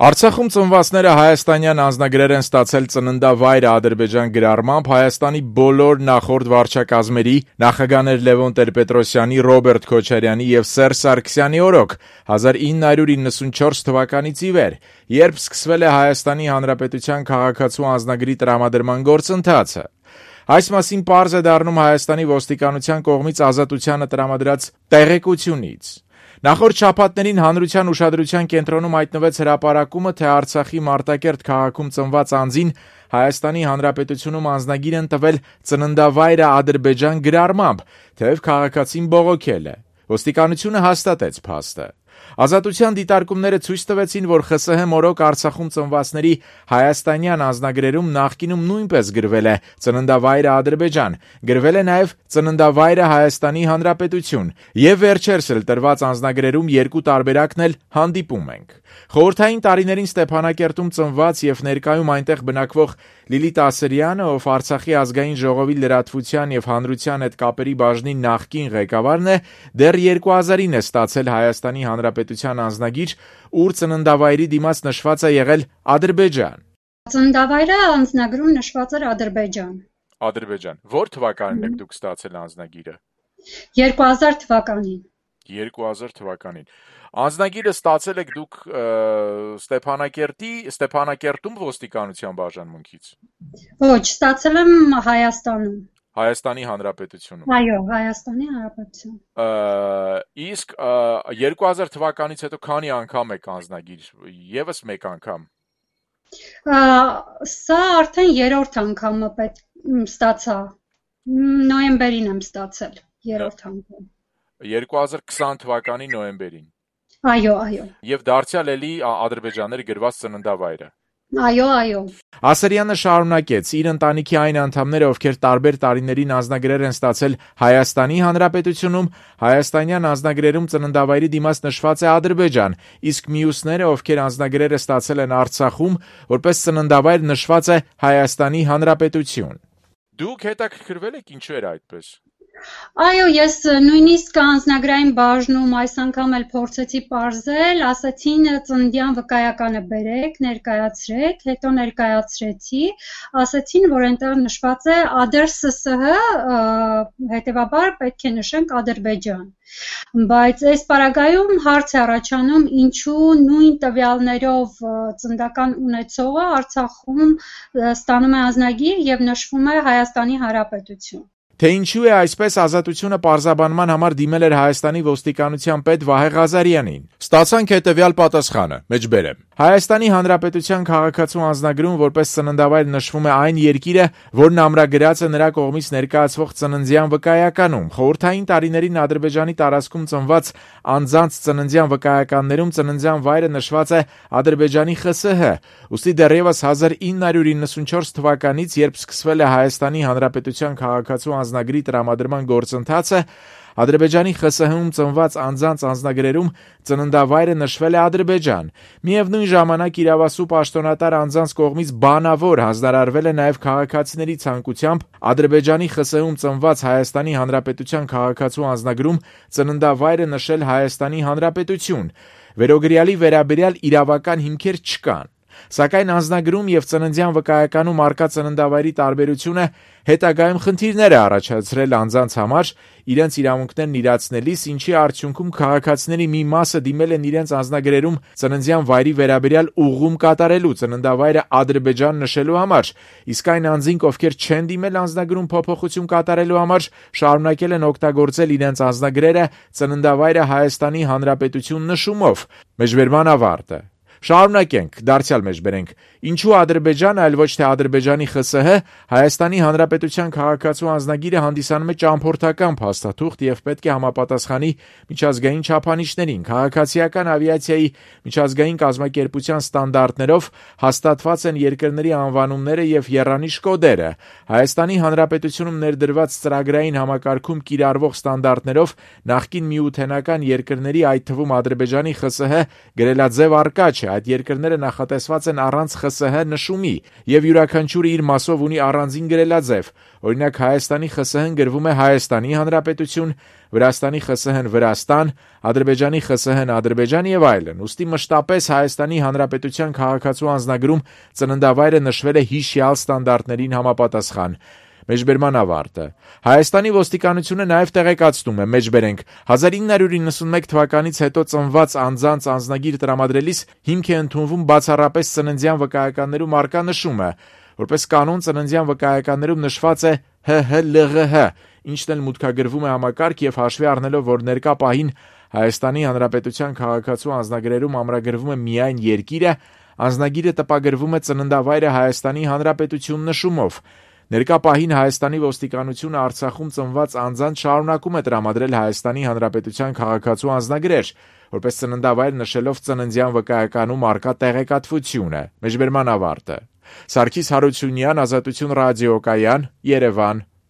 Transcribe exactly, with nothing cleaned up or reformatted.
Արցախում ծնվածները հայաստանյան անձնագրեր են ստացել ծննդավայրը Ադրբեջան գրառմամբ Հայաստանի բոլոր նախորդ վարչակազմերի նախագահներ Լևոն Տեր-Պետրոսյանի, Ռոբերտ Քոչարյանի եւ Սերժ Սարգսյանի օրոք հազար ինը հարյուր իննսունչորս թվականից ի վեր, երբ սկսվել է Հայաստանի Հանրապետության քաղաքացու անձնագրի տրամադրման գործընթացը։ Այս մասին պարզ է դառնում Հայաստանի ոստիկանության կողմից ազատությանը տրամադրած տեղեկությունից։ Նախորդ շաբաթներին հանրության ուշադրության կենտրոնում հայտնվեց հրապարակումը, թե Արցախի Մարտակերտ քաղաքում ծնված անձին Հայաստանի Հանրապետությունում անձնագիր են տվել ծննդավայրը Ադրբեջան գրառմամբ, թեև քաղաքացին բողոքել է։ Ոստիկանությունը հաստատեց փաստը։ Ազատության դիտարկումները ցույց տվեցին, որ ԽՍՀՄ մորոք Արցախում ծնվածների հայաստանյան անձնագրերում նախկինում նույնպես գրվել է ծննդավայրը Ադրբեջան, գրվել է նաև ծննդավայրը Հայաստանի Հանրապետություն, եւ վերջերս էլ տրված անձնագրերում երկու տարբերակն էլ հանդիպում ենք։ Խորհրդային տարիներին Ստեփանակերտում ծնված եւ ներկայում այնտեղ բնակվող Լիլիթ Ասրյանը, ով Արցախի ազգային ժողովի լրատվության եւ հանրության հետ կապերի բաժնի նախկին ղեկավարն է, դեռ երկու հազարին է ստացել Հայաստանի Հանրապետության անձնագիր, ուր ծննդավայրի դիմաց նշված է եղել Ադրբեջան։ Ծննդավայրը անձնագրում նշված էր Ադրբեջան։ Ադրբեջան։ Որ թվականին եք դուք ստացել անձնագիրը։ երկու հազար թվականին։ երկու հազար թվականին։ Անձնագիրը ստացել եք դուք Ստեփանակերտի, Ստեփանակերտում ոստիկանության բաժանմունքից։ Ոչ, ստացել եմ Հայաստանում։ Հայաստանի Հանրապետությունում։ Այո, Հայաստանի Հանրապետություն։ Իսկ երկու հազար թվականից հետո քանի անգամ եք անձնագիր, եւս մեկ անգամ։ Սա արդեն երրորդ անգամը պետք ստացա։ Նոյեմբերին եմ ստացել, երրորդ անգամ։ երկու հազար քսան թվականի նոյեմբերին։ Այո, այո։ Եվ դարձյալ էլի Ադրբեջաների գրված ծննդավայրը։ Այո, այո։ Ասրյանը շարունակեց. իր ընտանիքի այն անդամները, ովքեր տարբեր տարիներին անձնագրեր են ստացել Հայաստանի Հանրապետությունում, հայաստանյան անձնագրերում ծննդավայրի դիմաց նշված է Ադրբեջան, իսկ մյուսները, ովքեր անձնագրերը ստացել են Արցախում, որպես ծննդավայր նշված է Հայաստանի Հանրապետություն։ Դուք հետաքրքրվել եք ինչու էր այդպես։ Այո, ես նույնիսկ անձնագրային բաժնում այս անգամ էլ փորձեցի պարզել, ասացին ծննդյան վկայականը բերեք, ներկայացրեք, հետո ներկայացրեցի, ասացին, որ այնտեղ նշված է Ադր Ս Ս Հ, հետևաբար պետք է նշենք Ադրբեջան։ Բայց այս պարագայում հարց է առաջանում, ինչու նույն տվյալներով ծննդական ունեցողը Արցախում ստանում է անձնագիր եւ նշվում է Հայաստանի Հանրապետություն։ Թե ինչու է այսպես ազատությունը պարզաբանման համար դիմել էր Հայաստանի ոստիկանության պետ Վահե Ղազարյանին։ Ստացանք հետևյալ պատասխանը, մեջբերեմ։ Հայաստանի Հանրապետության քաղաքացու անձնագրում որպես ծննդավայր նշվում է այն երկիրը, որն ամրագրած է նրա կողմից ներկայացվող ծննդյան վկայականում։ Խորհրդային տարիներին Ադրբեջանի տարածքում ծնված անձանց ծննդյան վկայականներում ծննդյան վայրը նշված է Ադրբեջանի Խ Ս Հ։ Ուստի դեռևս հազար ինը հարյուր իննսունչորս թվականից, երբ սկսվել է Հայաստանի Հանրապետության քաղաքացու անձնագրի տրամադրման գործընթացը, Ադրբեջանի Խ Ս Հ-ում ծնված անձանց անձնագրերում ծննդավայրը նշվել է Ադրբեջան։ Միևնույն ժամանակ իրավասու պաշտոնատար անձանց կողմից բանավոր հանձնարարվել է նաև քաղաքացիների ցանկությամբ Ադրբեջանի Խ Ս Հ-ում ծնված Հայաստանի Հանրապետության քաղաքացու անձնագրում ծննդավայրը նշել Հայաստանի Հանրապետություն։ Վերոգրյալի վերաբերյալ իրավական հիմքեր չկան։ Սակայն անձնագրում եւ ծննդյան վկայականում արկա ծննդավայրի տարբերությունը հետագայում խնդիրներ է առաջացրել անձանց համար իրենց իրավունքներն իրացնելիս, ինչի արդյունքում քաղաքացիների մի մասը դիմել են իրենց անձնագրերում ծննդյան վայրի վերաբերյալ ուղղում կատարելու ծննդավայրը Ադրբեջան նշելու համար, իսկ այն անձինք, ովքեր չեն դիմել անձնագրում փոփոխություն կատարելու համար, շարունակել են օգտագործել իրենց անձնագրերը ծննդավայրը Հայաստանի Հանրապետություն նշումով։ Մեջբերման ավարտը։ Շարունակենք, դարձյալ մեջբերենք, ինչու Ադրբեջանը, այլ ոչ թե Ադրբեջանի Խ Ս Հ, Հայաստանի Հանրապետության քաղաքացու անձնագիրը հանդիսանում է ճամփորդական փաստաթուղթ եւ պետք է համապատասխանի միջազգային չափանիշներին, քաղաքացիական ավիացիայի միջազգային կազմակերպության ստանդարտներով հաստատված են երկրների անվանումները եւ եռանիշ կոդերը, Հայաստանի Հանրապետությունում ներդրված ծրագրային համակարգում կիրառվող ստանդարտներով նախկին միութենական երկրների, այդ թվում Ադրբեջանի Խ Ս Հ գրելաձև արկա չէ, այդ երկրները նախատեսված են առանց ԽՍՀ նշումի եւ յուրաքանչյուրը իր մասով ունի առանձին գրելաձև։ Օրինակ Հայաստանի ԽՍՀ-ն գրվում է Հայաստանի Հանրապետություն, Վրաստանի ԽՍՀ-ն Վրաստան, Ադրբեջանի ԽՍՀ-ն Ադրբեջան եւ այլն։ Ուստի մշտապես Հայաստանի Հանրապետության քաղաքացու անձնագրում ծննդավայրը նշվել է հիշյալ ստանդարտներին համապատասխան։ Մեջբերման ավարտը։ Հայաստանի ոստիկանությունը նաև տեղեկացնում է, մեջբերենք, հազար ինը հարյուր իննսունմեկ թվականից հետո ծնված անձանց անձնագիր տրամադրելիս հիմք է ընդունվում բացառապես ծննդյան վկայականներում առկա նշումը, որպես կանոն ծննդյան վկայականներում նշված է Հ Հ Л Ղ Հ, ինչն էլ մուտքագրվում է համակարգ եւ հաշվի առնելով, որ ներկա պահին Հայաստանի Հանրապետության քաղաքացու անձնագրերում ամրագրվում է միայն երկիրը, անձնագիրը տպագրվում է ծննդավայրը Հայաստանի Հանրապետություն նշումով։ Ներկա պահին Հայաստանի ոստիկանությունը Արցախում ծնված անձանց շարունակում է տրամադրել Հայաստանի Հանրապետության քաղաքացու անձնագրեր, որպես ծննդավայր նշելով ծննդյան վկայականում առկա տեղեկատվությունը։ Մեջբերման ավարտը։ Սարգիս Հարությունյան, Ազատություն ռադիոկայան, Երևան։